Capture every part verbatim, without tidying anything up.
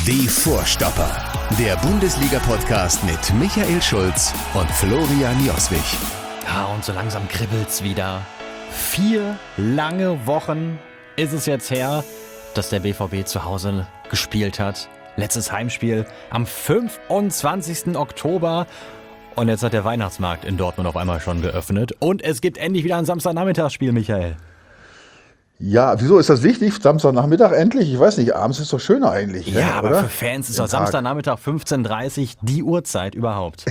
Die Vorstopper, der Bundesliga-Podcast mit Michael Schulz und Florian Joswig. Ja, und so langsam kribbelt's wieder. Vier lange Wochen ist es jetzt her, dass der B V B zu Hause gespielt hat. Letztes Heimspiel am fünfundzwanzigsten Oktober. Und jetzt hat der Weihnachtsmarkt in Dortmund auf einmal schon geöffnet. Und es gibt endlich wieder ein Samstagnachmittagsspiel, Michael. Ja, wieso ist das wichtig? Samstagnachmittag endlich? Ich weiß nicht, abends ist doch schöner eigentlich. Ja, ne, aber oder? für Fans ist doch Samstagnachmittag fünfzehn Uhr dreißig die Uhrzeit überhaupt.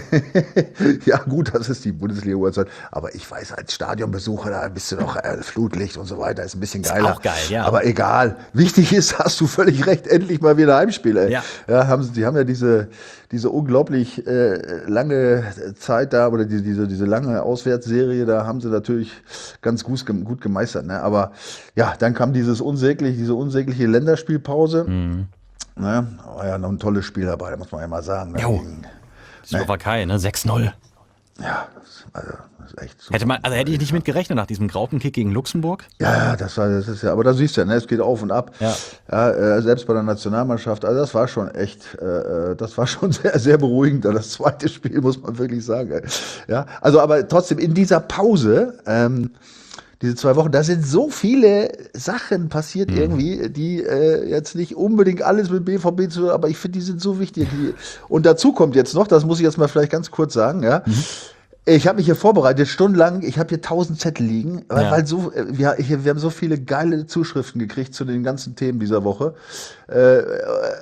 Ja gut, das ist die Bundesliga-Uhrzeit. Aber ich weiß, als Stadionbesucher, da bist du doch äh, Flutlicht und so weiter, ist ein bisschen geiler. Ist auch geil, ja. Aber egal. Wichtig ist, hast du völlig recht, endlich mal wieder Heimspiele. Ja. Ja, haben, sie- die haben ja diese, diese unglaublich äh, lange Zeit da, oder die, diese, diese lange Auswärtsserie, da haben sie natürlich ganz gut, gem- gut gemeistert. Ne? Aber ja, dann kam dieses unsägliche, diese unsägliche Länderspielpause. Mhm. Ne? War ja noch ein tolles Spiel dabei, muss man ja mal sagen. Ne? Jo. Gegen- Slowakei, ne? sechs null. Ja, das, also, das ist echt super. Hätte man, also hätte ich nicht mit gerechnet nach diesem Graupenkick gegen Luxemburg. Ja, ja, das war, das ist ja, aber da siehst du ja, ne, es geht auf und ab. Ja. Ja, äh, selbst bei der Nationalmannschaft, also das war schon echt, äh, das war schon sehr, sehr beruhigend. Das zweite Spiel, muss man wirklich sagen. ey. Ja, also, aber trotzdem in dieser Pause, ähm, diese zwei Wochen, da sind so viele Sachen passiert Mhm. irgendwie, die äh, jetzt nicht unbedingt alles mit B V B zu tun, aber ich finde, die sind so wichtig. Die, und dazu kommt jetzt noch, das muss ich jetzt mal vielleicht ganz kurz sagen, ja. Mhm. Ich habe mich hier vorbereitet, stundenlang. Ich habe hier tausend Zettel liegen, weil, Ja. weil so, äh, wir, hier, wir haben so viele geile Zuschriften gekriegt zu den ganzen Themen dieser Woche. Äh, äh,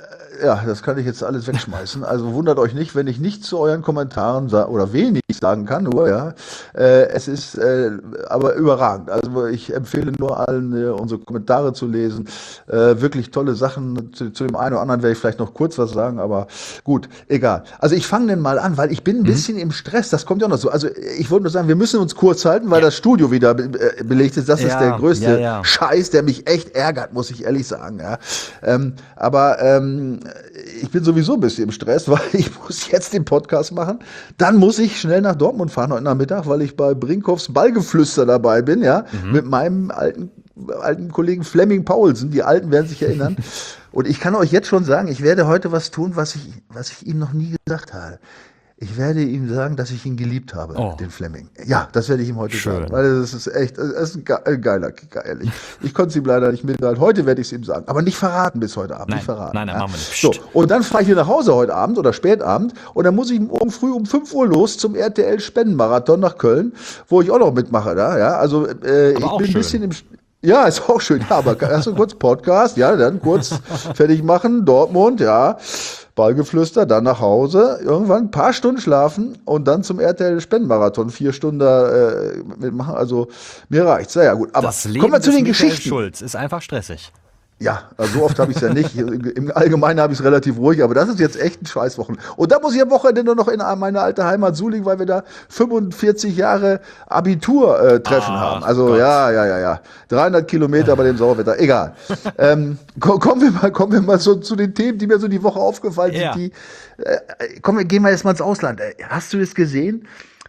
ja, das kann ich jetzt alles wegschmeißen. Also wundert euch nicht, wenn ich nicht zu euren Kommentaren sa- oder wenig sagen kann, nur ja. Äh, es ist äh, aber überragend. Also ich empfehle nur allen, äh, unsere Kommentare zu lesen. Äh, wirklich tolle Sachen. Zu, zu dem einen oder anderen werde ich vielleicht noch kurz was sagen, aber gut, egal. Also ich fange denn mal an, weil ich bin ein bisschen im Stress. Das kommt ja auch noch so. Also ich wollte nur sagen, wir müssen uns kurz halten, weil Ja. das Studio wieder be äh, belegt ist. Das ist Ja, der größte ja, ja. Scheiß, der mich echt ärgert, muss ich ehrlich sagen. Ja. Ähm, aber ähm, ich bin sowieso ein bisschen im Stress, weil ich muss jetzt den Podcast machen. Dann muss ich schnell nach Dortmund fahren heute Nachmittag, weil ich bei Brinkhoffs Ballgeflüster dabei bin, ja, Mhm. mit meinem alten, alten Kollegen Flemming Paulsen. Die Alten werden sich erinnern. Und ich kann euch jetzt schon sagen, ich werde heute was tun, was ich, was ich ihm noch nie gesagt habe. Ich werde ihm sagen, dass ich ihn geliebt habe, Oh. den Flemming. Ja, das werde ich ihm heute Schön. sagen, weil das ist echt, das ist ein ge- ein geiler Kicker, ehrlich. Ich konnte es ihm leider nicht mitteilen. Heute werde ich es ihm sagen, aber nicht verraten bis heute Abend, Nein, nicht verraten. nein, nein, ja. machen wir nicht. So, Psst. und dann fahre ich hier nach Hause heute Abend oder spätabend und dann muss ich morgen früh um fünf Uhr los zum R T L-Spendenmarathon nach Köln, wo ich auch noch mitmache da, ja. Also äh, ich auch bin ein schön. bisschen im Ja, ist auch schön. Ja, aber erst so kurz Podcast, ja, dann kurz fertig machen, Dortmund, ja, Ballgeflüster, dann nach Hause, irgendwann ein paar Stunden schlafen und dann zum R T L-Spendenmarathon vier Stunden äh, mitmachen. Also mir reicht's. Ja, ja, gut. Aber Das Leben kommen wir zu des den Michael Geschichten. Schulz ist einfach stressig. Ja, also so oft habe ich es ja nicht. Im Allgemeinen habe ich es relativ ruhig, aber das ist jetzt echt ein Scheißwochen. Und da muss ich am Wochenende nur noch in meine alte Heimat Suling, weil wir da fünfundvierzig Jahre Abitur-Treffen Ach haben. Also Gott. ja, ja, ja, ja. dreihundert Kilometer bei dem Sauerwetter. Egal. ähm, ko- kommen wir mal, kommen wir mal so zu den Themen, die mir so die Woche aufgefallen Ja. sind. Die, äh, komm, wir gehen mal jetzt mal ins Ausland. Äh, Hast du es gesehen?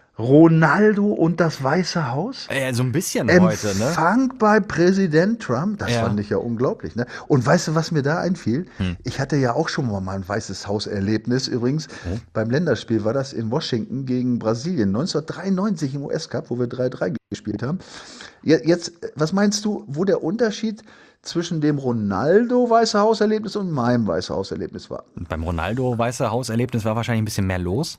Ronaldo und das Weiße Haus? Äh, so ein bisschen heute, ne? Empfang bei Präsident Trump, das Ja. fand ich ja unglaublich. Ne? Und weißt du, was mir da einfiel? Hm. Ich hatte ja auch schon mal ein Weißes Haus-Erlebnis übrigens. Beim Länderspiel war das in Washington gegen Brasilien, neunzehnhundertdreiundneunzig im U S-Cup, wo wir drei drei gespielt haben. Je- Jetzt, was meinst du, wo der Unterschied zwischen dem Ronaldo-Weiße Haus-Erlebnis und meinem Weiße Haus-Erlebnis war? Und beim Ronaldo Weiße Hauserlebnis war wahrscheinlich ein bisschen mehr los.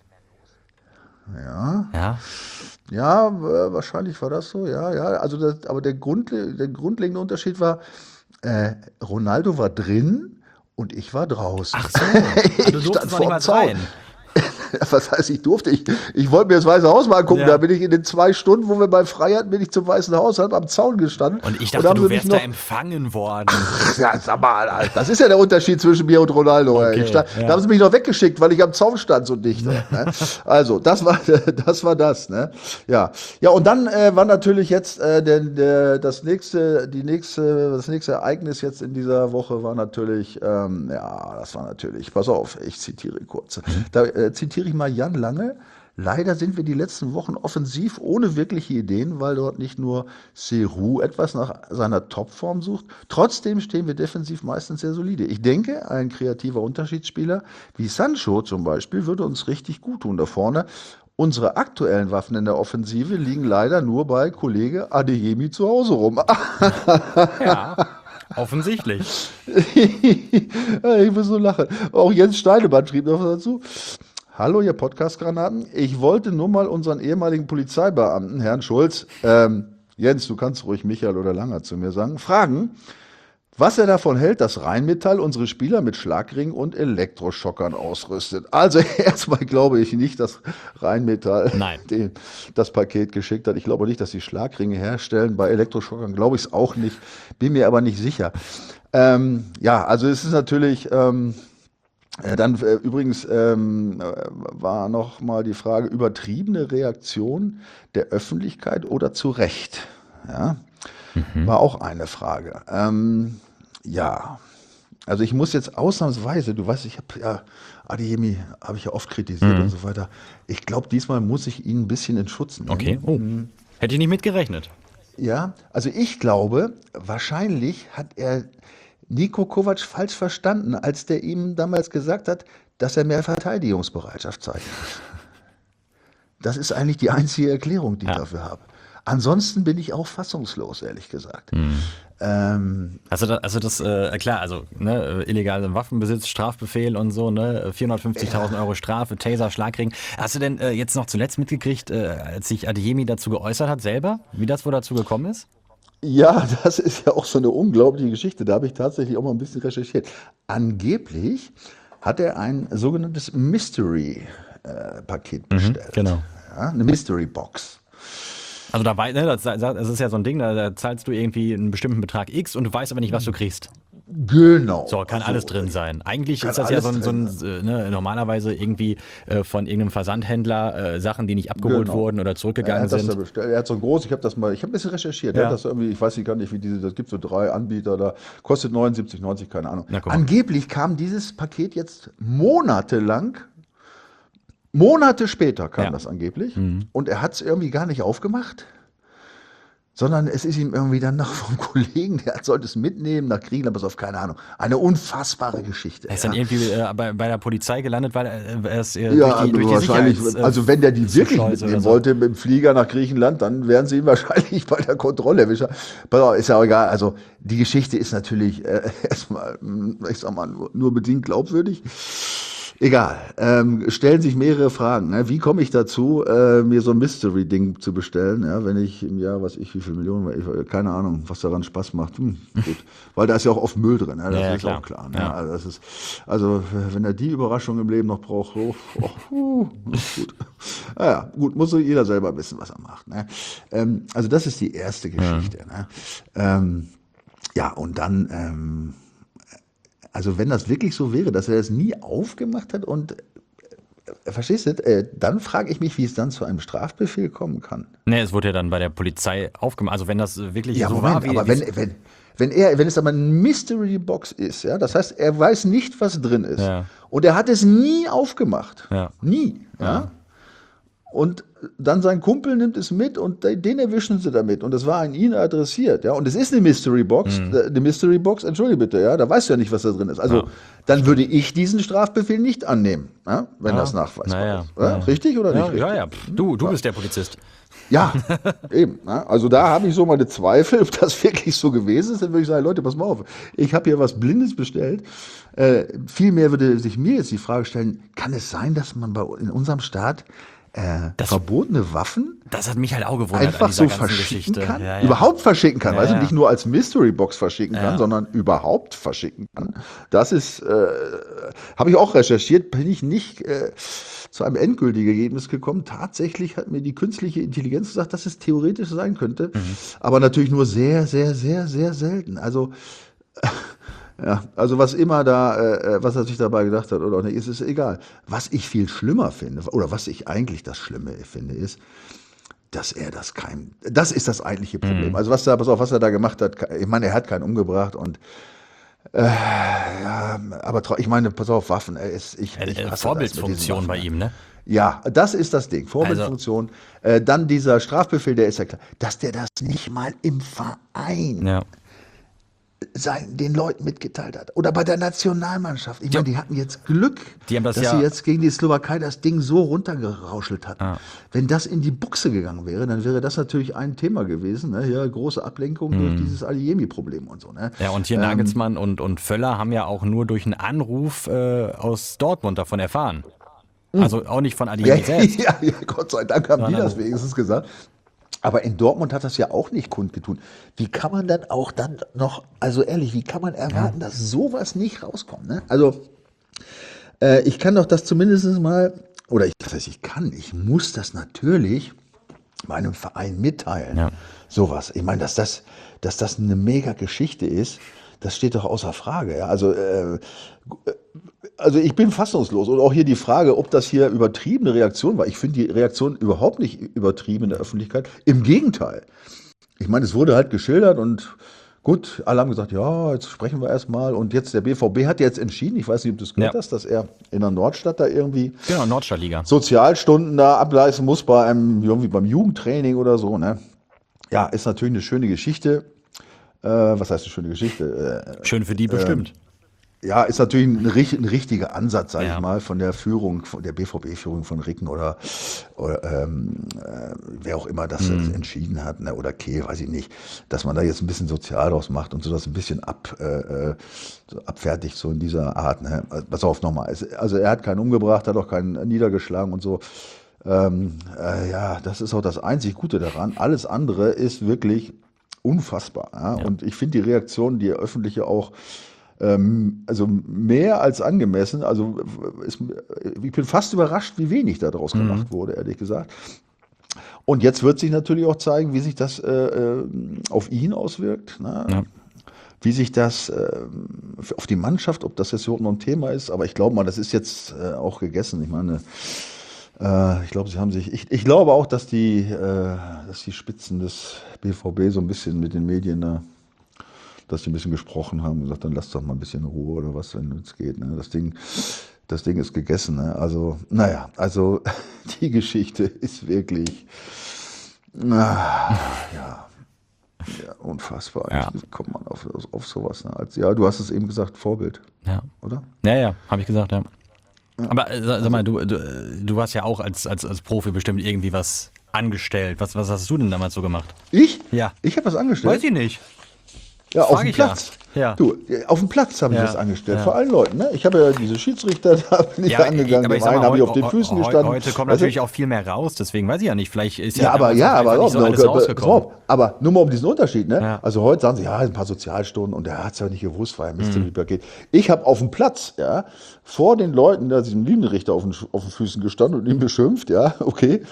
Ja. Ja. Ja, äh, wahrscheinlich war das so, ja, ja. Also das, aber der, Grund, der grundlegende Unterschied war, äh, Ronaldo war drin und ich war draußen. Ach so. Ah, du Ich durftest stand noch nicht vorm mal Zaun. rein. Was heißt, ich durfte? Ich, ich wollte mir das Weiße Haus mal angucken. Ja. Da bin ich in den zwei Stunden, wo wir bei frei hatten, bin ich zum Weißen Haus, hab am Zaun gestanden. Und ich da dachte, haben du sie mich wärst da noch- empfangen worden. Ja, sag mal, Alter, das ist ja der Unterschied zwischen mir und Ronaldo. ey. Okay, ich stand, ja. Da haben sie mich noch weggeschickt, weil ich am Zaun stand so dicht. Ne? Also, das war das. War das ne? Ja. Ja, und dann äh, war natürlich jetzt äh, der, der, das, nächste, die nächste, das nächste Ereignis jetzt in dieser Woche war natürlich, ähm, ja, das war natürlich, pass auf, ich zitiere kurz. Da äh, zitiere ich mal Jan Lange. Leider sind wir die letzten Wochen offensiv ohne wirkliche Ideen, weil dort nicht nur Serou etwas nach seiner Topform sucht. Trotzdem stehen wir defensiv meistens sehr solide. Ich denke, ein kreativer Unterschiedsspieler wie Sancho zum Beispiel würde uns richtig gut tun da vorne. Unsere aktuellen Waffen in der Offensive liegen leider nur bei Kollege Adeyemi zu Hause rum. Ja, offensichtlich. Ich muss so lachen. Auch Jens Steinemann schrieb noch was dazu. Hallo, ihr Podcast-Granaten. Ich wollte nur mal unseren ehemaligen Polizeibeamten, Herrn Schulz, ähm, Jens, du kannst ruhig Michael oder Langer zu mir sagen, fragen, was er davon hält, dass Rheinmetall unsere Spieler mit Schlagringen und Elektroschockern ausrüstet. Also erstmal glaube ich nicht, dass Rheinmetall Nein. Den, das Paket geschickt hat. Ich glaube nicht, dass sie Schlagringe herstellen. Bei Elektroschockern glaube ich es auch nicht. Bin mir aber nicht sicher. Ähm, ja, also es ist natürlich... Ähm, Äh, Dann äh, übrigens ähm, äh, war noch mal die Frage, übertriebene Reaktion der Öffentlichkeit oder zu Recht? Ja, war auch eine Frage. Ähm, ja, also ich muss jetzt ausnahmsweise, du weißt, ich habe ja, Adeyemi habe ich ja oft kritisiert und so weiter. Ich glaube, diesmal muss ich ihn ein bisschen in Schutz nehmen. Okay. Oh. Hätte ich nicht mitgerechnet. Ja, also ich glaube, wahrscheinlich hat er Niko Kovac falsch verstanden, als der ihm damals gesagt hat, dass er mehr Verteidigungsbereitschaft zeigt. Das ist eigentlich die einzige Erklärung, die ich Ja. dafür habe. Ansonsten bin ich auch fassungslos, ehrlich gesagt. Ähm, Also, da, also das, äh, klar, also ne, illegale Waffenbesitz, Strafbefehl und so, ne, vierhundertfünfzigtausend Euro Strafe, Taser, Schlagring. Hast du denn äh, jetzt noch zuletzt mitgekriegt, äh, als sich Adeyemi dazu geäußert hat selber, wie das wohl dazu gekommen ist? Ja, das ist ja auch so eine unglaubliche Geschichte. Da habe ich tatsächlich auch mal ein bisschen recherchiert. Angeblich hat er ein sogenanntes Mystery-Paket bestellt. genau. Ja, eine Mystery-Box. Also da wei- ne, das, das ist ja so ein Ding, da, da zahlst du irgendwie einen bestimmten Betrag X und du weißt aber nicht, was du kriegst. Genau. So, kann Also, alles drin sein. Eigentlich kann ist das ja so ein, alles so ein äh, ne, normalerweise irgendwie äh, von irgendeinem Versandhändler äh, Sachen, die nicht abgeholt Genau. wurden oder Er zurückgegangen hat das da sind. bestellt. Er hat so ein groß, ich habe das mal, ich habe ein bisschen recherchiert. Ja. Er hat das irgendwie, ich weiß nicht gar nicht, wie diese, das gibt so drei Anbieter da, kostet neunundsiebzig neunzig, keine Ahnung. Na, guck mal. Angeblich kam dieses Paket jetzt monatelang, Monate später kam Ja. das angeblich und er hat es irgendwie gar nicht aufgemacht. Sondern es ist ihm irgendwie dann noch vom Kollegen, der sollte es mitnehmen, nach Griechenland, pass auf, keine Ahnung. Eine unfassbare Geschichte. Er ist ja. dann irgendwie äh, bei, bei der Polizei gelandet, weil er er ist äh, Ja, durch die, durch die wahrscheinlich, Sicherheits- äh, also wenn der die wirklich Schleuse mitnehmen oder so. wollte mit dem Flieger nach Griechenland, dann wären sie ihn wahrscheinlich bei der Kontrolle erwischt. Pass auf, ist ja auch egal. Also die Geschichte ist natürlich äh, erstmal, ich sag mal, nur, nur bedingt glaubwürdig. Egal. Ähm, stellen sich mehrere Fragen. Ne? Wie komme ich dazu, äh, mir so ein Mystery-Ding zu bestellen, ja, wenn ich im Jahr, was ich, wie viel Millionen, ich, keine Ahnung, was daran Spaß macht. Hm, gut. Weil da ist ja auch oft Müll drin, ne? Das Ja, ist klar. auch klar. Ne? Ja. Also, das ist, also wenn er die Überraschung im Leben noch braucht, oh, oh, uh, gut. Naja, gut, muss so jeder selber wissen, was er macht. Ne? Ähm, also das ist die erste Geschichte. Ja, ne? ähm, ja und dann... Ähm, Also wenn das wirklich so wäre, dass er das nie aufgemacht hat und, äh, verstehst du, äh, dann frage ich mich, wie es dann zu einem Strafbefehl kommen kann. Nee, es wurde ja dann bei der Polizei aufgemacht. Also wenn das wirklich Ja, so Moment, war, wie, aber wie- wenn, wenn, wenn, er, wenn es aber eine Mystery-Box ist, ja, das heißt, er weiß nicht, was drin ist. Ja. Und er hat es nie aufgemacht. Ja. Nie. Ja. Und dann sein Kumpel nimmt es mit und den erwischen sie damit. Und das war an ihn adressiert. Ja. Und es ist eine Mystery-Box. Eine Mystery-Box, entschuldige bitte, ja, da weißt du ja nicht, was da drin ist. Also Ja. dann würde ich diesen Strafbefehl nicht annehmen, ja, wenn Ja. das nachweisbar Naja. ist. Ja. Richtig oder nicht ja, richtig? ja, ja. Pff, Du, du bist der Polizist. Ja, eben. Ne? Also da habe ich so meine Zweifel, ob das wirklich so gewesen ist. Dann würde ich sagen, Leute, pass mal auf, ich habe hier was Blindes bestellt. Äh, vielmehr würde sich mir jetzt die Frage stellen, kann es sein, dass man bei, in unserem Staat äh, Das- verbotene Waffen Das hat mich halt auch gewundert an einfach dieser so ganzen verschicken Geschichte. kann? Ja, ja. Überhaupt verschicken kann. Ja, also ja. nicht nur als Mystery-Box verschicken kann, Ja. sondern überhaupt verschicken kann. Das ist, äh, habe ich auch recherchiert, bin ich nicht äh, zu einem endgültigen Ergebnis gekommen. Tatsächlich hat mir die künstliche Intelligenz gesagt, dass es theoretisch sein könnte, Mhm. aber natürlich nur sehr, sehr, sehr, sehr selten. Also ja, also was immer da, äh, was er sich dabei gedacht hat oder auch nicht, ist es egal. Was ich viel schlimmer finde, oder was ich eigentlich das Schlimme finde, ist, dass er das kein, das ist das eigentliche Problem. Also was da, pass auf, was er da gemacht hat, ich meine, er hat keinen umgebracht und Äh, ja, aber trau- ich meine, pass auf, Waffen, er ist, ich, Äh, ich äh, hasse das mit Vorbildfunktion diesen bei Waffen. ihm, ne? Ja, das ist das Ding. Vorbildfunktion. Äh, dann dieser Strafbefehl, der ist ja klar, dass der das nicht mal im Verein Ja. sein, den Leuten mitgeteilt hat. Oder bei der Nationalmannschaft. Ich Ja. meine, die hatten jetzt Glück, Die haben das dass ja- sie jetzt gegen die Slowakei das Ding so runtergerauschelt hatten. Ja. Wenn das in die Buchse gegangen wäre, dann wäre das natürlich ein Thema gewesen. Ne? Ja, große Ablenkung durch dieses Adeyemi-Problem und so. Ne? Ja, und hier Ähm, Nagelsmann und, und Völler haben ja auch nur durch einen Anruf äh, aus Dortmund davon erfahren. Also auch nicht von Ja, Adeyemi selbst. ja, ja, Gott sei Dank haben die Nein, das nein. wenigstens gesagt. Aber in Dortmund hat das ja auch nicht kundgetun. Wie kann man dann auch dann noch, also ehrlich, wie kann man erwarten, dass sowas nicht rauskommt? Ne? Also äh, ich kann doch das zumindest mal, oder ich, das heißt, ich kann, ich muss das natürlich meinem Verein mitteilen. Ja. Sowas. Ich meine, dass das, dass das eine mega Geschichte ist, das steht doch außer Frage. Ja? Also äh, Also ich bin fassungslos. Und auch hier die Frage, ob das hier übertriebene Reaktion war. Ich finde die Reaktion überhaupt nicht übertrieben in der Öffentlichkeit. Im Gegenteil. Ich meine, es wurde halt geschildert und gut, alle haben gesagt, ja, jetzt sprechen wir erstmal. Und jetzt der B V B hat jetzt entschieden, ich weiß nicht, ob du es gehört Ja. hast, dass er in der Nordstadt da irgendwie Genau, Nordstadtliga. Sozialstunden da ableisten muss bei einem, irgendwie beim Jugendtraining oder so. Ne? Ja, ist natürlich eine schöne Geschichte. Äh, was heißt eine schöne Geschichte? Äh, Schön für die bestimmt. Ja, ist natürlich ein, richt- ein richtiger Ansatz, sage Ja. ich mal, von der Führung, von der B V B-Führung von Ricken oder, oder ähm, äh, wer auch immer das Mhm. entschieden hat, ne, oder Kehl, weiß ich nicht, dass man da jetzt ein bisschen sozial draus macht und so das ein bisschen ab, äh, äh, so abfertigt, so in dieser Art. Ne? Also, pass auf nochmal, es- also er hat keinen umgebracht, hat auch keinen niedergeschlagen und so. Ähm, äh, ja, das ist auch das einzig Gute daran. Alles andere ist wirklich unfassbar. Ja? Ja. Und ich finde die Reaktion, die öffentliche auch, ähm, also mehr als angemessen. Also ist, ich bin fast überrascht, wie wenig daraus gemacht wurde, ehrlich gesagt. Und jetzt wird sich natürlich auch zeigen, wie sich das äh, äh, auf ihn auswirkt. Ne? Ja. Wie sich das äh, auf die Mannschaft, ob das jetzt überhaupt noch ein Thema ist. Aber ich glaube mal, das ist jetzt äh, auch gegessen. Ich meine, äh, ich glaube, sie haben sich. Ich, ich glaube auch, dass die, äh, dass die Spitzen des B V B so ein bisschen mit den Medien da, dass die ein bisschen gesprochen haben und gesagt, dann lasst doch mal ein bisschen Ruhe oder was, wenn es geht. Ne? Das Ding, das Ding ist gegessen. Ne? Also, naja, also die Geschichte ist wirklich, ah, ja, ja, unfassbar. Ja. Wie kommt man auf, auf sowas? Ne? Als, ja, du hast es eben gesagt, Vorbild, Ja. oder? Ja, ja, habe ich gesagt, ja. Aber äh, sag, sag mal, du, du, du warst ja auch als, als, als Profi bestimmt irgendwie was angestellt. Was, was hast du denn damals so gemacht? Ich? Ja. Ich habe was angestellt. Weiß ich nicht. Ja, auf Frag dem ich ja. Platz. Ja. Du, auf dem Platz haben Ja. sie das angestellt, Ja. vor allen Leuten. Ne? Ich habe ja diese Schiedsrichter, da bin ich Ja, ja, angegangen. aber ich Dem sag einen mal, habe ich heu- auf den heu- Füßen heu- gestanden. Heute kommt Weißt du? natürlich auch viel mehr raus, deswegen weiß ich ja nicht. Vielleicht ist Ja, aber damals ja, auch aber, einfach nicht so auch, alles aber, rausgekommen. pass auf, aber nur mal um diesen Unterschied. Ne? Ja. Also heute sagen sie, ja, ein paar Sozialstunden und der hat es ja nicht gewusst, weil er Mystery-Paket. Ich habe auf dem Platz, ja, vor den Leuten, da diesem Linienrichter auf den, auf den Füßen gestanden und ihn beschimpft, ja, okay.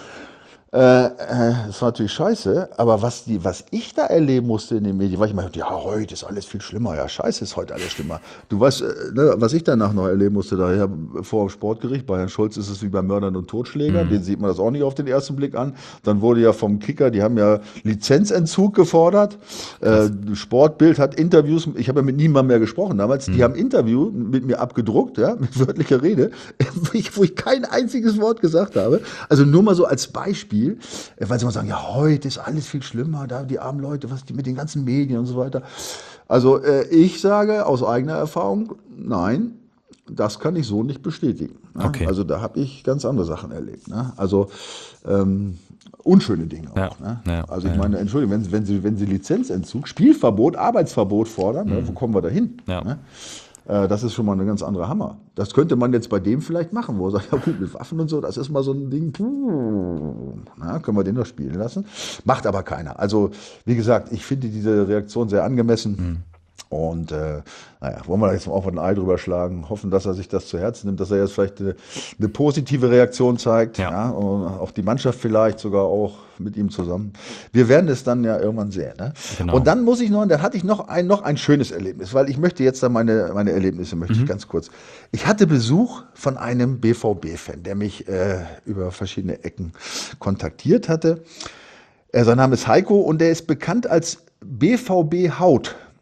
Äh, äh, das war natürlich scheiße, aber was, die, was ich da erleben musste in den Medien, war ich immer, ja, heute ist alles viel schlimmer, ja, scheiße ist heute alles schlimmer. Du weißt, äh, ne, was ich danach noch erleben musste, da ja, vor dem Sportgericht, bei Herrn Schulz ist es wie bei Mördern und Totschlägern, den sieht man das auch nicht auf den ersten Blick an. Dann wurde ja vom Kicker, die haben ja Lizenzentzug gefordert, äh, Sportbild hat Interviews, ich habe ja mit niemandem mehr gesprochen damals, die haben Interview mit mir abgedruckt, ja, mit wörtlicher Rede, wo ich, wo ich kein einziges Wort gesagt habe. Also nur mal so als Beispiel, weil sie mal sagen, ja, heute ist alles viel schlimmer, da die armen Leute, was die mit den ganzen Medien und so weiter. Also äh, ich sage aus eigener Erfahrung, nein, das kann ich so nicht bestätigen. Ne? Okay. Also da habe ich ganz andere Sachen erlebt. Ne? Also ähm, unschöne Dinge auch. Ja, Ne? ja, also ich ja. meine, Entschuldigung, wenn, wenn, Sie, wenn Sie Lizenzentzug, Spielverbot, Arbeitsverbot fordern, ne? Wo kommen wir da hin? Ja. Ne? Äh, Das ist schon mal eine ganz andere Hammer. Das könnte man jetzt bei dem vielleicht machen, wo er sagt, ja gut, mit Waffen und so, das ist mal so ein Ding, puh, na, können wir den noch spielen lassen. Macht aber keiner. Also, wie gesagt, ich finde diese Reaktion sehr angemessen. Und äh, naja, wollen wir jetzt mal auch ein Ei drüber schlagen, hoffen, dass er sich das zu Herzen nimmt, dass er jetzt vielleicht eine, eine positive Reaktion zeigt, Ja. ja. Und auch die Mannschaft vielleicht sogar auch mit ihm zusammen. Wir werden es dann ja irgendwann sehen. Ne? Genau. Und dann muss ich noch, dann hatte ich noch ein, noch ein schönes Erlebnis, weil ich möchte jetzt dann meine, meine Erlebnisse möchte ich ganz kurz. Ich hatte Besuch von einem B V B-Fan, der mich äh, über verschiedene Ecken kontaktiert hatte. Äh, sein Name ist Heiko und der ist bekannt als B V B Haut.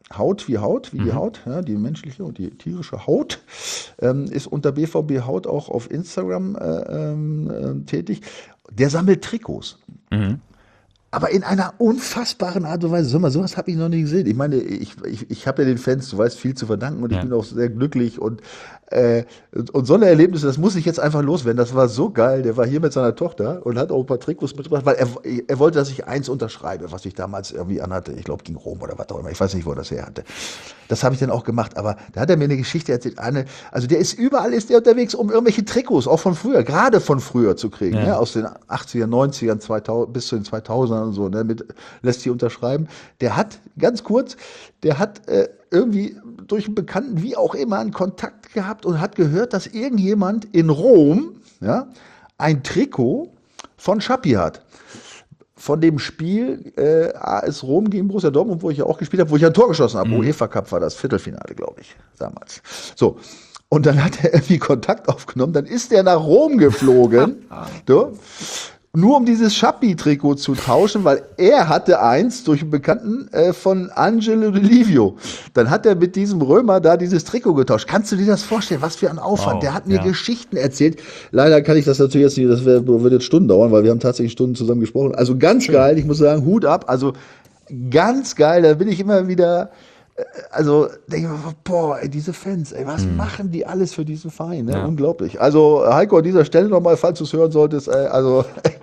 Haut wie Haut, wie mhm. die Haut, ja, die menschliche und die tierische Haut, ähm, ist unter B V B Haut auch auf Instagram äh, äh, tätig. Der sammelt Trikots. Mhm. Aber in einer unfassbaren Art und Weise. Sag mal, sowas habe ich noch nie gesehen. Ich meine, ich, ich, ich habe ja den Fans, du weißt, viel zu verdanken und ja. ich bin auch sehr glücklich. Und, äh, und so eine Erlebnisse, das muss ich jetzt einfach loswerden. Das war so geil. Der war hier mit seiner Tochter und hat auch ein paar Trikots mitgebracht, weil er, er wollte, dass ich eins unterschreibe, was ich damals irgendwie anhatte. Ich glaube, gegen Rom oder was auch immer. Ich weiß nicht, wo er das her hatte. Das habe ich dann auch gemacht. Aber da hat er mir eine Geschichte erzählt. Eine, also der ist überall ist der unterwegs, um irgendwelche Trikots, auch von früher, gerade von früher zu kriegen. Ja. Ja, aus den achtzigern, neunzigern, zweitausend, bis zu den zweitausendern und so. Ne, mit, lässt sie unterschreiben. Der hat, ganz kurz, der hat äh, irgendwie durch einen Bekannten, wie auch immer, einen Kontakt gehabt und hat gehört, dass irgendjemand in Rom ja, ein Trikot von Schappi hat. Von dem Spiel äh, A S Rom gegen Borussia Dortmund, wo ich ja auch gespielt habe, wo ich ein Tor geschossen habe. Mhm. UEFA Cup war das Viertelfinale, glaube ich, damals. So. Und dann hat er irgendwie Kontakt aufgenommen, dann ist er nach Rom geflogen, du, nur um dieses Schappi-Trikot zu tauschen, weil er hatte eins durch einen Bekannten äh, von Angelo Di Livio. Dann hat er mit diesem Römer da dieses Trikot getauscht. Kannst du dir das vorstellen? Was für ein Aufwand. Wow, der hat mir ja. Geschichten erzählt. Leider kann ich das natürlich jetzt nicht, das wär, wird jetzt Stunden dauern, weil wir haben tatsächlich Stunden zusammen gesprochen. Also ganz Schön. geil, ich muss sagen, Hut ab. Also ganz geil, da bin ich immer wieder... Also denke ich mir, boah, ey, diese Fans, ey, was hm. machen die alles für diesen Verein? Ne? Ja. Unglaublich. Also Heiko, an dieser Stelle nochmal, falls du es hören solltest, ey, also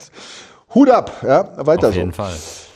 Hut ab, ja, weiter so. Auf jeden so. Fall.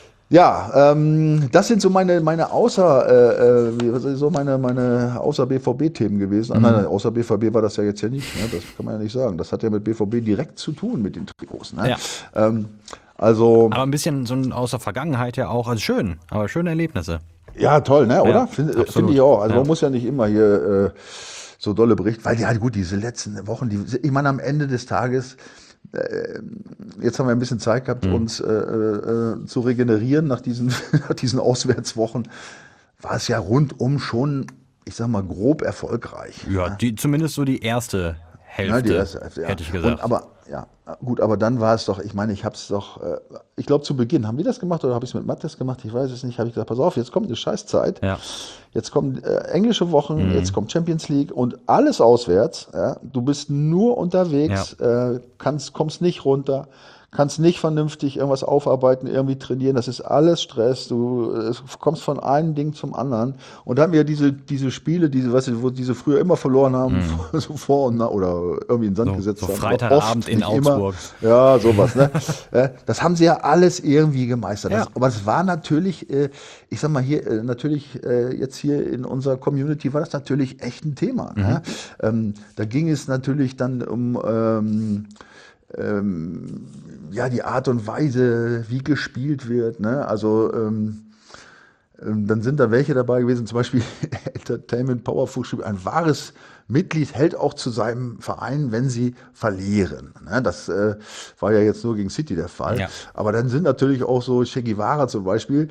Ja, ähm, das sind so meine meine außer äh, was ist so meine meine außer B V B-Themen gewesen. Mhm. Nein, außer B V B war das ja jetzt ja nicht. Ne? Das kann man ja nicht sagen. Das hat ja mit B V B direkt zu tun mit den Trikots. Ne? Ja. Ähm, also. Aber ein bisschen so ein außer Vergangenheit ja auch, also schön, aber schöne Erlebnisse. Ja, toll, ne, oder? Ja, Finde find ich auch. Also ja. man muss ja nicht immer hier äh, so dolle berichten, weil ja gut, diese letzten Wochen, die, ich meine, am Ende des Tages, äh, jetzt haben wir ein bisschen Zeit gehabt, mhm. uns äh, äh, zu regenerieren nach diesen, nach diesen Auswärtswochen, war es ja rundum schon, ich sag mal, grob erfolgreich. Ja, ne? die, zumindest so die erste Hälfte, ja, die erste Hälfte ja. hätte ich gesagt. Und, aber ja, gut, aber dann war es doch, ich meine, ich habe es doch, äh, ich glaube zu Beginn, haben wir das gemacht oder habe ich es mit Mattes gemacht? Ich weiß es nicht, habe ich gesagt, pass auf, jetzt kommt eine Scheißzeit, ja. jetzt kommen äh, englische Wochen, mhm. jetzt kommt Champions League und alles auswärts, ja? Du bist nur unterwegs, ja. äh, kannst, kommst nicht runter, kannst nicht vernünftig irgendwas aufarbeiten, irgendwie trainieren, das ist alles Stress, du äh, kommst von einem Ding zum anderen und da haben wir diese diese Spiele, diese, weißt du, wo diese früher immer verloren haben, mm. so vor und nach, oder irgendwie in den Sand so, gesetzt so haben. Freitagabend in Augsburg. Immer. Ja, sowas, ne? Das haben sie ja alles irgendwie gemeistert. Ja. Das, aber es war natürlich, ich sag mal hier, natürlich jetzt hier in unserer Community war das natürlich echt ein Thema. Mhm. Ne? Ähm, da ging es natürlich dann um ähm, Ähm, ja, die Art und Weise, wie gespielt wird, ne? Also ähm, ähm, dann sind da welche dabei gewesen, zum Beispiel Entertainment Powerful, ein wahres Mitglied hält auch zu seinem Verein, wenn sie verlieren. Ne? Das äh, war ja jetzt nur gegen City der Fall. Ja. Aber dann sind natürlich auch so Che Guevara zum Beispiel,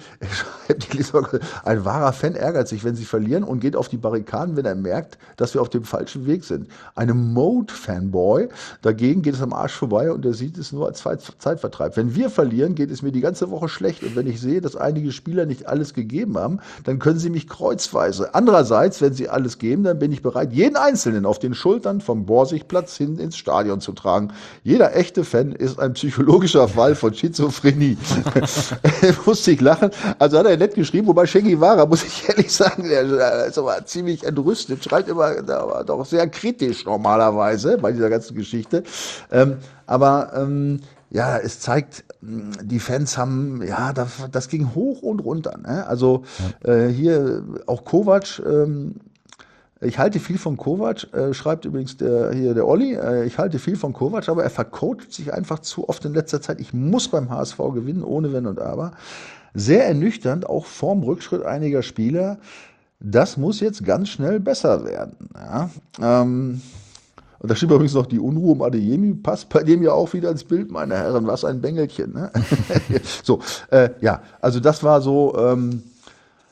ein wahrer Fan ärgert sich, wenn sie verlieren und geht auf die Barrikaden, wenn er merkt, dass wir auf dem falschen Weg sind. Eine Mode-Fanboy, dagegen geht es am Arsch vorbei und er sieht es nur als Zeitvertreib. Wenn wir verlieren, geht es mir die ganze Woche schlecht und wenn ich sehe, dass einige Spieler nicht alles gegeben haben, dann können sie mich kreuzweise. Andererseits, wenn sie alles geben, dann bin ich bereit, jeden Einzelnen auf den Schultern vom Borsigplatz hin ins Stadion zu tragen. Jeder echte Fan ist ein psychologischer Fall von Schizophrenie. Musste ich lachen. Also hat er nett geschrieben, wobei Che Guevara, muss ich ehrlich sagen, der ist aber ziemlich entrüstet, schreibt immer doch sehr kritisch normalerweise bei dieser ganzen Geschichte. Ähm, aber ähm, ja, es zeigt, die Fans haben, ja, das, das ging hoch und runter. Ne? Also ja. äh, hier auch Kovac, ähm, ich halte viel von Kovac, äh, schreibt übrigens der, hier der Olli, äh, ich halte viel von Kovac, aber er vercoacht sich einfach zu oft in letzter Zeit. Ich muss beim H S V gewinnen, ohne Wenn und Aber. Sehr ernüchternd, auch vorm Rückschritt einiger Spieler. Das muss jetzt ganz schnell besser werden. Ja? Ähm, und da steht übrigens noch die Unruhe um Adeyemi, passt bei dem ja auch wieder ins Bild, meine Herren, was ein Bengelchen. Ne? so, äh, ja, also das war so... Ähm,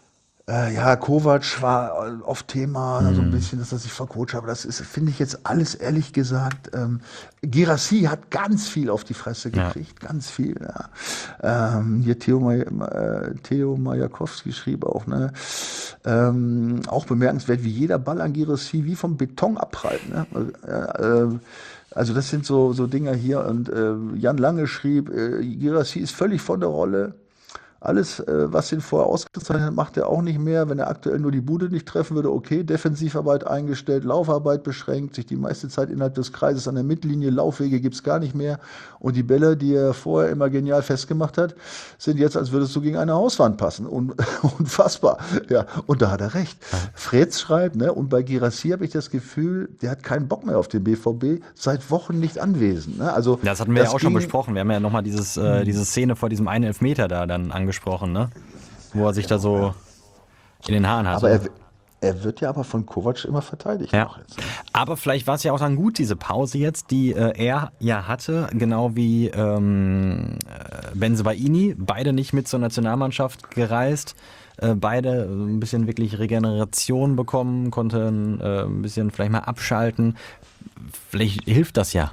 Äh, ja, Kovac war oft Thema, Mhm. so ein bisschen, dass er sich vercoacht hat, aber das ist, finde ich jetzt alles ehrlich gesagt. Ähm, Guirassy hat ganz viel auf die Fresse Ja. gekriegt, ganz viel. Ja. Ähm, hier Theo, Maj äh, Theo Majakowski schrieb auch, ne, ähm, auch bemerkenswert, wie jeder Ball an Guirassy wie vom Beton abprallt. Ne? Äh, äh, also das sind so, so Dinger hier und äh, Jan Lange schrieb, äh, Guirassy ist völlig von der Rolle. Alles, äh, was ihn vorher ausgezeichnet hat, macht er auch nicht mehr. Wenn er aktuell nur die Bude nicht treffen würde, okay, Defensivarbeit eingestellt, Laufarbeit beschränkt, sich die meiste Zeit innerhalb des Kreises an der Mittellinie, Laufwege gibt's gar nicht mehr. Und die Bälle, die er vorher immer genial festgemacht hat, sind jetzt, als würdest du gegen eine Hauswand passen. Un unfassbar. Ja, und da hat er recht. Freds schreibt, ne, und bei Guirassy habe ich das Gefühl, der hat keinen Bock mehr auf den B V B, seit Wochen nicht anwesend. Ne? Also, Das hatten wir ja auch schon ging- besprochen. Wir haben ja nochmal dieses, äh, diese Szene vor diesem einen Elfmeter da dann angesprochen, ne? Wo er sich da so in den Haaren hat. Aber er, er wird ja aber von Kovac immer verteidigt. Ja. Noch jetzt, ne? Aber vielleicht war es ja auch dann gut, diese Pause jetzt, die äh, er ja hatte, genau wie ähm, äh, Bensebaini, beide nicht mit zur Nationalmannschaft gereist, äh, beide ein bisschen wirklich Regeneration bekommen, konnten äh, ein bisschen vielleicht mal abschalten. Vielleicht hilft das ja.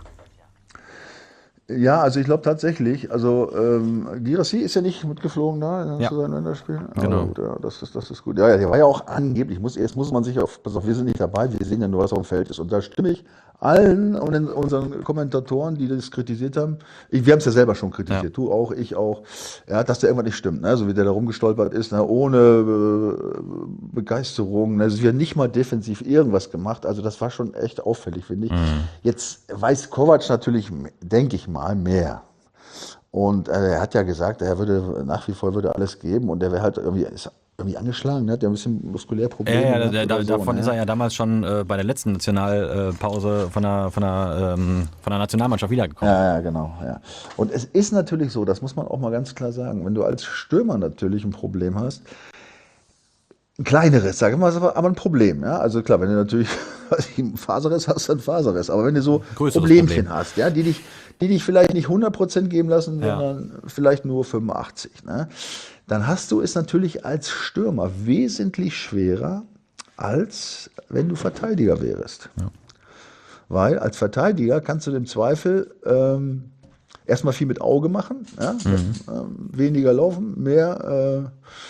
Ja, also ich glaube tatsächlich, also ähm, Guirassy ist ja nicht mitgeflogen da Ja. zu seinen Länderspielen. Genau. Aber gut, ja, das ist, das ist gut. Ja, ja, der war ja auch angeblich, muss, jetzt muss man sich auf, pass auf, wir sind nicht dabei, wir sehen ja nur, was auf dem Feld ist. Und da stimme ich allen und den, unseren Kommentatoren, die das kritisiert haben, ich, wir haben es ja selber schon kritisiert, Ja. du auch, ich auch, ja, dass der irgendwas nicht stimmt, ne? So wie der da rumgestolpert ist, ne? Ohne äh, Begeisterung, ne? Also wir haben nicht mal defensiv irgendwas gemacht, also das war schon echt auffällig, finde ich. Jetzt weiß Kovac natürlich, denke ich mal, mehr. Und äh, er hat ja gesagt, er würde nach wie vor würde alles geben und der wäre halt irgendwie, ist irgendwie angeschlagen, ne? Hat ja ein bisschen muskulär Ja, Probleme. ja, gehabt da, da, oder so, davon ne? ist er ja damals schon äh, bei der letzten Nationalpause von der, von, der, ähm, von der Nationalmannschaft wiedergekommen. Ja, ja, genau. Ja. Und es ist natürlich so, das muss man auch mal ganz klar sagen, wenn du als Stürmer natürlich ein Problem hast, ein kleineres, sage ich mal, aber ein Problem. Ja? Also klar, wenn du natürlich einen Faserriss hast, dann Faserriss. Aber wenn du so Größeres Problemchen Problem. hast, ja, die dich, die dich vielleicht nicht hundert Prozent geben lassen, Ja. sondern vielleicht nur fünfundachtzig, ne? Dann hast du es natürlich als Stürmer wesentlich schwerer, als wenn du Verteidiger wärst. Weil als Verteidiger kannst du im Zweifel ähm, erstmal viel mit Auge machen, ja? ähm, weniger laufen, mehr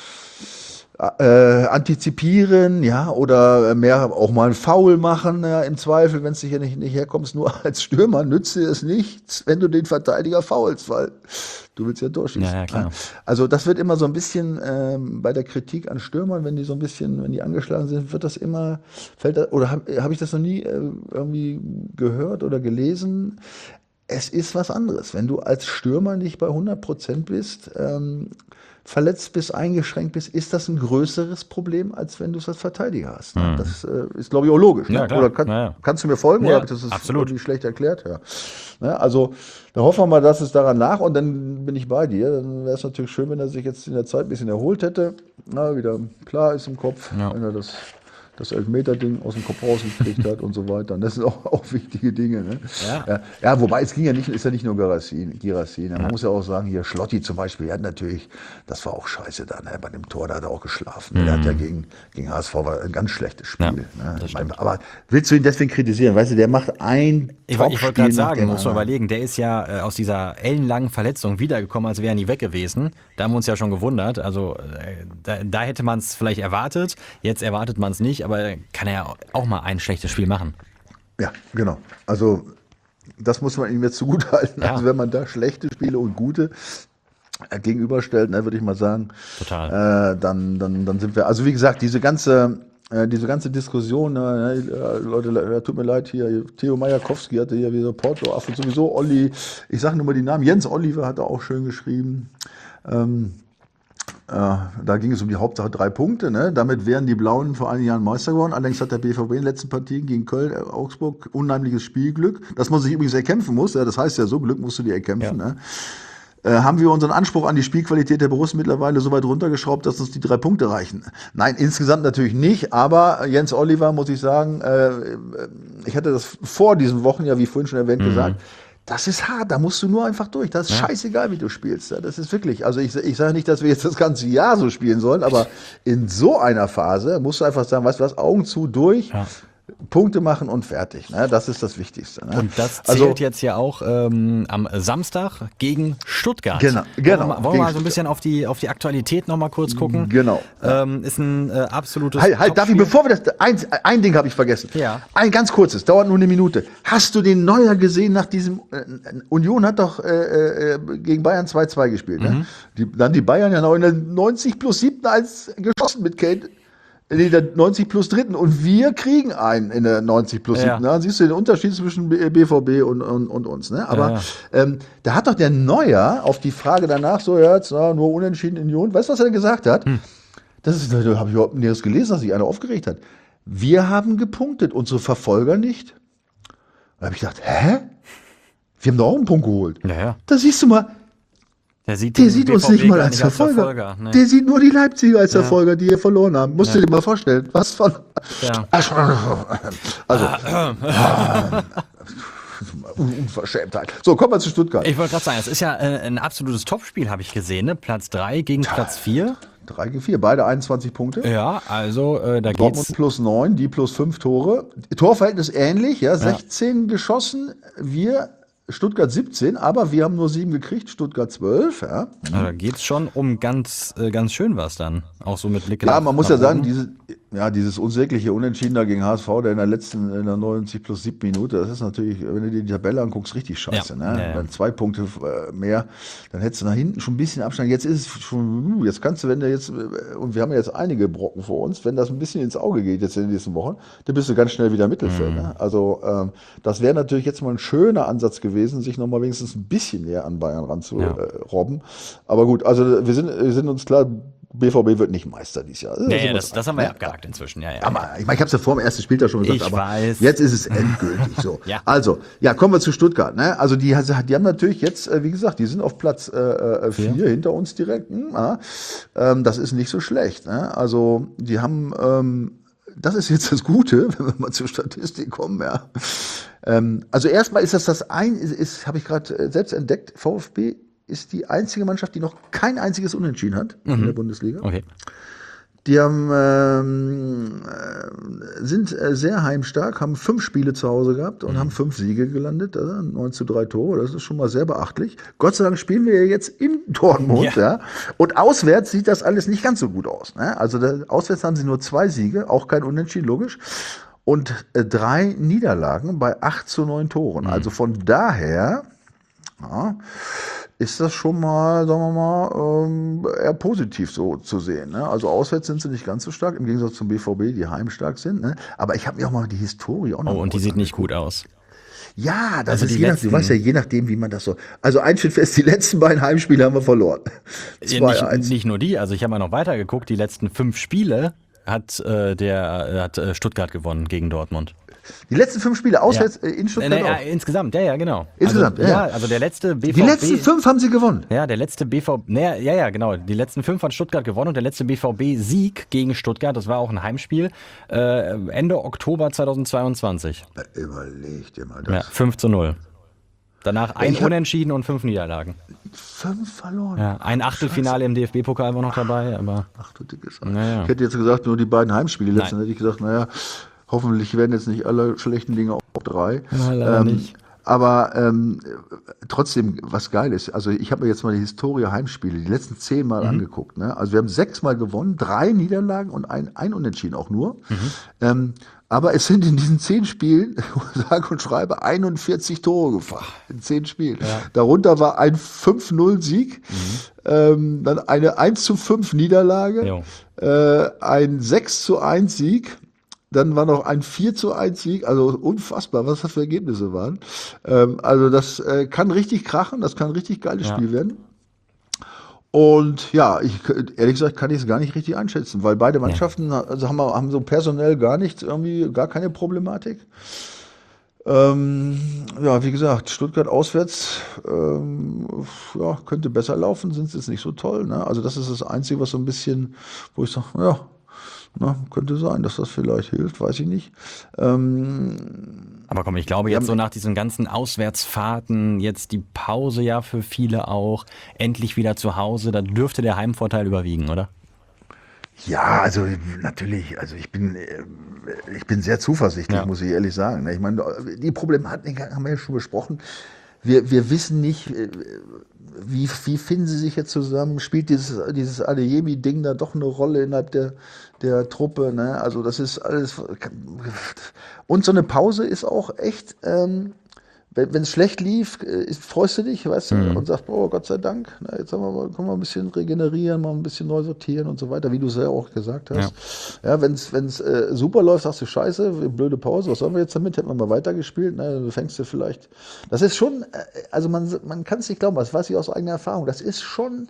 äh, äh, antizipieren, ja, oder mehr auch mal einen Foul machen, ja, im Zweifel, wenn es dich ja nicht, nicht herkommst. Nur als Stürmer nützt dir es nichts, wenn du den Verteidiger foulst, weil du willst ja durchschießen. Ja, ja, klar. Also das wird immer so ein bisschen ähm, bei der Kritik an Stürmern, wenn die so ein bisschen, wenn die angeschlagen sind, wird das immer, fällt das, oder habe hab ich das noch nie äh, irgendwie gehört oder gelesen? Es ist was anderes. Wenn du als Stürmer nicht bei hundert Prozent bist, ähm, verletzt bist, eingeschränkt bist, ist das ein größeres Problem, als wenn du es als Verteidiger hast. Ne? Das äh, ist, glaube ich, auch logisch. Ne? Ja, klar. Oder kann, Ja, ja. kannst du mir folgen? Ja, oder habe ich das absolut. irgendwie schlecht erklärt? Ja. Ne? Also da hoffen wir mal, dass es daran nach und dann bin ich bei dir. Dann wäre es natürlich schön, wenn er sich jetzt in der Zeit ein bisschen erholt hätte. Na, wieder klar ist im Kopf, Ja. wenn er das das Elfmeter-Ding aus dem Kopf rausgekriegt hat und so weiter. Und das sind auch, auch wichtige Dinge. Ne? Ja. Ja, ja, wobei es ging ja nicht, ist ja nicht nur Guirassy. Guirassy, ne? Man Ja. muss ja auch sagen, hier Schlotti zum Beispiel, der hat natürlich, das war auch scheiße da, ne? Bei dem Tor, da hat er auch geschlafen. Ne? Der hat ja gegen, gegen H S V war ein ganz schlechtes Spiel. Ja, ne? das Ich mein, stimmt. aber willst du ihn deswegen kritisieren? Weißt du, der macht ein Ich, woll- ich wollte Topspiel gerade nach sagen, dem muss man anderen. überlegen, der ist ja äh, aus dieser ellenlangen Verletzung wiedergekommen, als wäre er nie weg gewesen. Da haben wir uns ja schon gewundert. Also äh, da, da hätte man es vielleicht erwartet. Jetzt erwartet man es nicht, aber kann er ja auch mal ein schlechtes Spiel machen. Ja, genau. Also das muss man ihm jetzt zugutehalten. Ja. Also wenn man da schlechte Spiele und gute äh, gegenüberstellt, ne, würde ich mal sagen, Total. äh, dann, dann, dann sind wir, also wie gesagt, diese ganze, äh, diese ganze Diskussion, äh, äh, Leute, äh, tut mir leid, hier, Theo Majakowski hatte hier wieder Porto, Aff und sowieso Olli, ich sage nur mal die Namen, Jens Oliver hat er auch schön geschrieben. Ähm, Äh, da ging es um die Hauptsache drei Punkte. Ne? Damit wären die Blauen vor einigen Jahren Meister geworden. Allerdings hat der B V B in den letzten Partien gegen Köln, äh, Augsburg unheimliches Spielglück, das man sich übrigens erkämpfen muss. Ja? Das heißt ja so, Glück musst du dir erkämpfen. Ja. Ne? Äh, haben wir unseren Anspruch an die Spielqualität der Borussia mittlerweile so weit runtergeschraubt, dass uns die drei Punkte reichen? Nein, insgesamt natürlich nicht. Aber Jens Oliver, muss ich sagen, äh, ich hatte das vor diesen Wochen, ja wie vorhin schon erwähnt, Mhm. gesagt, Das ist hart, da musst du nur einfach durch. Das ist Ja. scheißegal, wie du spielst. Ja, das ist wirklich, also ich, ich sage nicht, dass wir jetzt das ganze Jahr so spielen sollen, aber in so einer Phase musst du einfach sagen, weißt du was, Augen zu, durch, Ja. Punkte machen und fertig. Ne? Das ist das Wichtigste. Ne? Und das zählt also, jetzt ja auch ähm, am Samstag gegen Stuttgart. Genau, genau, Wollen wir, mal- wollen wir gegen mal so ein bisschen auf die, auf die Aktualität nochmal kurz gucken? Genau. Ähm, ist ein äh, absolutes Halt, halt, darf ich, Topspiel. bevor wir das, ein, ein Ding habe ich vergessen. Ja. Ein ganz kurzes, dauert nur eine Minute. Hast du den Neuer gesehen nach diesem, äh, Union hat doch äh, äh, gegen Bayern zwei zwei gespielt, Mhm. ne? Die, dann die Bayern ja noch in der neunzig plus siebten eins geschossen mit Kane. In der neunzig plus dritten und wir kriegen einen in der neunzig plus Ja. siebten. Da siehst du den Unterschied zwischen B- BVB und, und, und uns. Ne? Aber Ja, Ähm, da hat doch der Neuer auf die Frage danach so, ja, jetzt, na, nur unentschieden in Union. Weißt du, was er gesagt hat? Hm. Das ist, da habe ich überhaupt nicht gelesen, dass sich einer aufgeregt hat. Wir haben gepunktet, unsere Verfolger nicht. Da habe ich gedacht, hä? Wir haben doch auch einen Punkt geholt. Ja, ja. Da siehst du mal, Der sieht, der den sieht uns B V B nicht mal gar als Verfolger. Verfolger, ne? Der sieht nur die Leipziger als Verfolger, die hier verloren haben. Musst du dir mal vorstellen. Was von. Ja. Also. Unverschämtheit. So, kommen wir zu Stuttgart. Ich wollte gerade sagen, es ist ja äh, ein absolutes Topspiel, habe ich gesehen. Ne? Platz drei gegen Platz vier. drei gegen vier, beide einundzwanzig Punkte. Ja, also äh, da Dortmund geht's. plus neun, die plus fünf Tore. Torverhältnis ähnlich, ja, sechzehn geschossen, wir Stuttgart siebzehn, aber wir haben nur sieben gekriegt, Stuttgart zwölf. Ja, Also da geht's schon um ganz, äh, ganz schön was dann. Auch so mit Blick ja nach- man muss nach ja sagen, oben. diese, ja, dieses unsägliche Unentschieden da gegen H S V, der in der letzten, in der neunzig plus sieben Minute, das ist natürlich, wenn du dir die Tabelle anguckst, richtig scheiße. Ja, Ne? ja, ja. Dann zwei Punkte äh, mehr, dann hättest du nach hinten schon ein bisschen Abstand. Jetzt ist es schon, uh, jetzt kannst du, wenn du jetzt, äh, und wir haben ja jetzt einige Brocken vor uns, wenn das ein bisschen ins Auge geht jetzt in den nächsten Wochen, dann bist du ganz schnell wieder Mittelfeld. Mhm. Ne? Also ähm, das wäre natürlich jetzt mal ein schöner Ansatz gewesen, sich nochmal wenigstens ein bisschen näher an Bayern ranzurobben. Ja. Äh, robben. Aber gut, also wir sind, wir sind uns klar, B V B wird nicht Meister dieses Jahr. Ja, sind ja, wir das, dran, das haben wir ne? abgehakt inzwischen. Ja, ja, Aber ich meine, ich habe es ja vor dem ersten Spieltag schon gesagt, Ich aber weiß. jetzt ist es endgültig so. Ja. Also, ja, kommen wir zu Stuttgart. Ne? Also die, die haben natürlich jetzt, äh, wie gesagt, die sind auf Platz äh, äh, vier hinter uns direkt. Hm, ja. ähm, das ist nicht so schlecht. Ne? Also die haben, ähm, das ist jetzt das Gute, wenn wir mal zur Statistik kommen. Ja. Ähm, also erstmal ist das das ein, ist, ist habe ich gerade äh, selbst entdeckt, VfB ist die einzige Mannschaft, die noch kein einziges Unentschieden hat in der Bundesliga. Okay. Die haben, ähm, äh, sind äh, sehr heimstark, haben fünf Spiele zu Hause gehabt und haben fünf Siege gelandet, also neun zu drei Tore, das ist schon mal sehr beachtlich. Gott sei Dank spielen wir ja jetzt in Dortmund, Ja. ja. Und auswärts sieht das alles nicht ganz so gut aus. Ne? Also da, auswärts haben sie nur zwei Siege, auch kein Unentschieden, logisch. Und äh, drei Niederlagen bei acht zu neun Toren. Also von daher, ja, ist das schon mal, sagen wir mal, ähm, eher positiv so zu sehen. Ne? Also auswärts sind sie nicht ganz so stark, im Gegensatz zum B V B, die heimstark sind. Ne? Aber ich habe mir auch mal die Historie auch noch Oh, mal und die kurz sieht nicht gut aus. Ja, das Also ist die je nach, letzten- du weißt ja, je nachdem, wie man das so. Also eins steht fest, die letzten beiden Heimspiele haben wir verloren. Ja, zwei nicht, eins. nicht nur die, also ich habe mal noch weiter geguckt, die letzten fünf Spiele hat, äh, der, äh, hat äh, Stuttgart gewonnen gegen Dortmund. Die letzten fünf Spiele auswärts äh, in Äh, Stuttgart nee, ja, auch. insgesamt, ja, ja, genau. Insgesamt, also, ja, ja. Also der letzte B V B. Die letzten fünf haben sie gewonnen. Ja, der letzte B V B, naja, ja, ja, genau. Die letzten fünf hat Stuttgart gewonnen und der letzte B V B-Sieg gegen Stuttgart, das war auch ein Heimspiel, äh, Ende Oktober zweitausendzweiundzwanzig. Äh, Überleg dir mal Ja, das. fünf zu null. Danach ein Ich hab- Unentschieden und fünf Niederlagen. Fünf verloren. Ja, ein Achtelfinale im D F B-Pokal war noch dabei, aber Ach du dickes. Naja. Ich hätte jetzt gesagt, nur die beiden Heimspiele. Nein. Letzten hätte ich gesagt, naja, hoffentlich werden jetzt nicht alle schlechten Dinge auf drei. Ja, leider nicht. Aber ähm, trotzdem, was geil ist, also ich habe mir jetzt mal die Historie Heimspiele, die letzten zehn Mal angeguckt. Ne? Also wir haben sechsmal gewonnen, drei Niederlagen und ein, ein Unentschieden auch nur. Ähm, aber es sind in diesen zehn Spielen, sage und schreibe, einundvierzig Tore gefallen. In zehn Spielen. Darunter war ein fünf null Sieg, ähm, dann eine eins zu fünf Niederlage, Jo. äh, ein sechs zu eins Sieg. Dann war noch ein vier zu eins Sieg, also unfassbar, was das für Ergebnisse waren. Ähm, also das äh, kann richtig krachen, das kann ein richtig geiles Ja. Spiel werden. Und ja, ich, ehrlich gesagt kann ich es gar nicht richtig einschätzen, weil beide Mannschaften also haben, haben so personell gar nichts, irgendwie gar keine Problematik. Ähm, ja, wie gesagt, Stuttgart auswärts ähm, ja, könnte besser laufen, sind sie jetzt nicht so toll. Ne? Also das ist das Einzige, was so ein bisschen, wo ich sage, ja, Na, könnte sein, dass das vielleicht hilft, weiß ich nicht. Ähm, Aber komm, ich glaube jetzt so nach diesen ganzen Auswärtsfahrten, jetzt die Pause ja für viele auch, endlich wieder zu Hause, da dürfte der Heimvorteil überwiegen, oder? Ja, also natürlich, also ich bin, ich bin sehr zuversichtlich, Ja. muss ich ehrlich sagen. Ich meine, die Problematik haben wir ja schon besprochen. Wir, wir wissen nicht, wie, wie finden sie sich jetzt zusammen? Spielt dieses, dieses Adeyemi-Ding da doch eine Rolle innerhalb der, der Truppe? Ne? Also das ist alles. Und so eine Pause ist auch echt, ähm, wenn es schlecht lief, ist, freust du dich, weißt du, Mhm. und sagst, oh Gott sei Dank, na, jetzt haben wir mal, können wir ein bisschen regenerieren, mal ein bisschen neu sortieren und so weiter, wie du es ja auch gesagt hast. Ja, ja wenn es äh, super läuft, sagst du, scheiße, blöde Pause, was sollen wir jetzt damit? Hätten wir mal weitergespielt, na, du fängst du vielleicht. Das ist schon, äh, also man, man kann es nicht glauben, das weiß ich aus eigener Erfahrung, das ist schon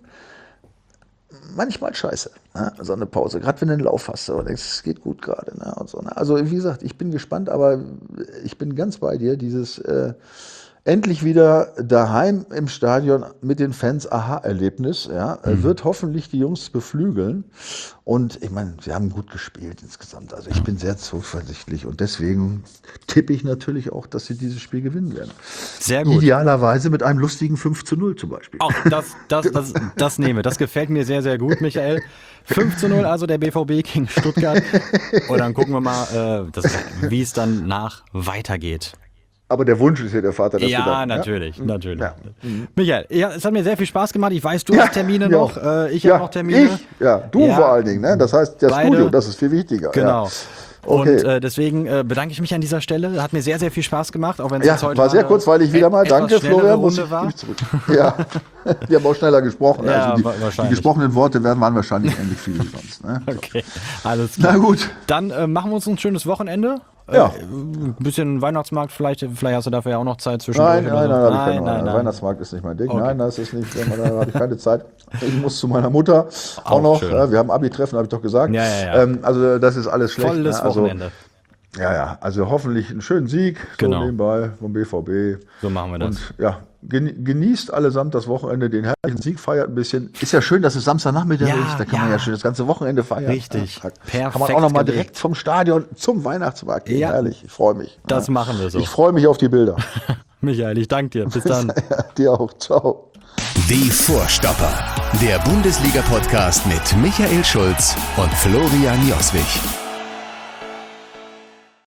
manchmal scheiße, ne? So eine Pause, gerade wenn du einen Lauf hast, aber denkst, es geht gut gerade. Ne? Und so, ne? Also wie gesagt, ich bin gespannt, aber ich bin ganz bei dir, dieses äh, endlich wieder daheim im Stadion mit den Fans, Aha-Erlebnis, ja, mhm. wird hoffentlich die Jungs beflügeln. Und ich meine, sie haben gut gespielt insgesamt. Also ich bin sehr zuversichtlich und deswegen tippe ich natürlich auch, dass sie dieses Spiel gewinnen werden. Sehr gut. Idealerweise mit einem lustigen fünf zu null zum Beispiel. Auch das, das, das, das nehme. Das gefällt mir sehr, sehr gut, Michael. fünf zu null, also der B V B gegen Stuttgart. Und dann gucken wir mal, äh, das, wie es dann nach weitergeht. Aber der Wunsch ist ja der Vater des Ja, Gedanken, natürlich, ja? natürlich. Ja. Michael, ja, es hat mir sehr viel Spaß gemacht. Ich weiß, du Ja, hast Termine ja. noch, äh, ich ja, habe noch Termine. Ich, ja, du Ja. vor allen Dingen, ne? Das heißt, das Beide. Studio, das ist viel wichtiger. Genau. Ja. Okay. Und äh, deswegen äh, bedanke ich mich an dieser Stelle. Hat mir sehr, sehr viel Spaß gemacht, auch wenn es Ja, jetzt heute war sehr eine kurzweilig wieder mal. etwas Danke, schnellere Florian. Muss Runde ich, war. gebe ich zurück. Ja, wir haben auch schneller gesprochen. Ja, also die, wa- wahrscheinlich. die gesprochenen Worte werden, waren wahrscheinlich ähnlich viel wie sonst. Ne? So. Okay, alles klar. Na gut. Dann äh, machen wir uns ein schönes Wochenende. Ja. Äh, ein bisschen Weihnachtsmarkt, vielleicht, vielleicht hast du dafür ja auch noch Zeit zwischendurch. Nein, oder nein, so. nein, nein, nein, nein, nein, nein. Weihnachtsmarkt ist nicht mein Ding. Okay. Nein, das ist nicht, da habe ich keine Zeit. Ich muss zu meiner Mutter auch, Auch noch. schön. Ja, wir haben Abi-Treffen, habe ich doch gesagt. Ja, ja, ja. Ähm, also das ist alles schlecht. Volles ne? Also, Wochenende. Ja, ja, also hoffentlich einen schönen Sieg Genau. so nebenbei vom B V B. So machen wir das. Und ja, gen- genießt allesamt das Wochenende, den herrlichen Sieg, feiert ein bisschen. Ist ja schön, dass es Samstagnachmittag Ja, ist, da kann ja. man ja schön das ganze Wochenende feiern. Richtig. Ja, Perfekt kann man auch noch mal gelegt. direkt vom Stadion zum Weihnachtsmarkt gehen. Ja. Herrlich, ich freue mich. Das ja. machen wir so. Ich freue mich auf die Bilder. Michael, ich danke dir. Bis dann. Ja, dir auch. Ciao. Die Vorstopper. Der Bundesliga-Podcast mit Michael Schulz und Florian Joswig.